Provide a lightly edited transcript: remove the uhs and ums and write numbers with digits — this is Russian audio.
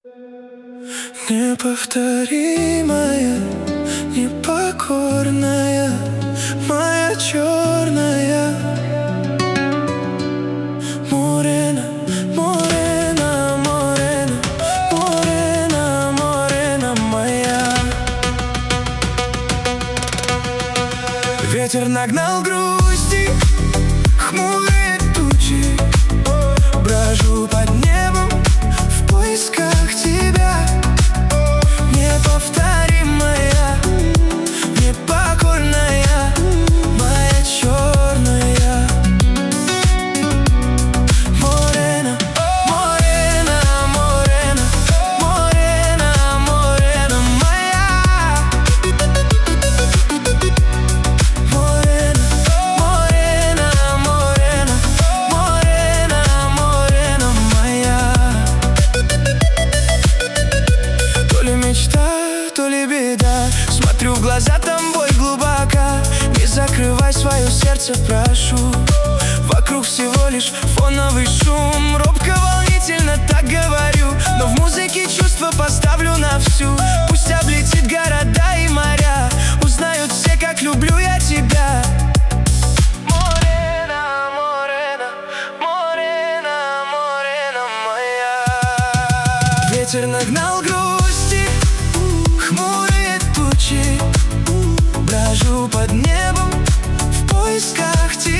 Неповторимая, непокорная, моя черная Морена, морена, морена, морена, морена моя. Ветер нагнал грусти, хмурые тучи. Брожу под небом в поисках тебя. Неповторимая, непокорная, моя черная Морена, морена, морена, морена, морена моя. Морена, морена, морена, морена, морена моя. То ли мечта, то ли беда. Смотрю в глаза, там боль глубока. Не закрывай свое сердце, прошу. Вокруг всего лишь фоновый шум. Робко, волнительно так говорю, но в музыке чувства поставлю на всю. Пусть облетит города и моря, узнают все, как люблю я тебя. Морена, морена, морена, морена моя. Ветер нагнал грусти, хмурые тучи. Брожу под небом в поисках тебя.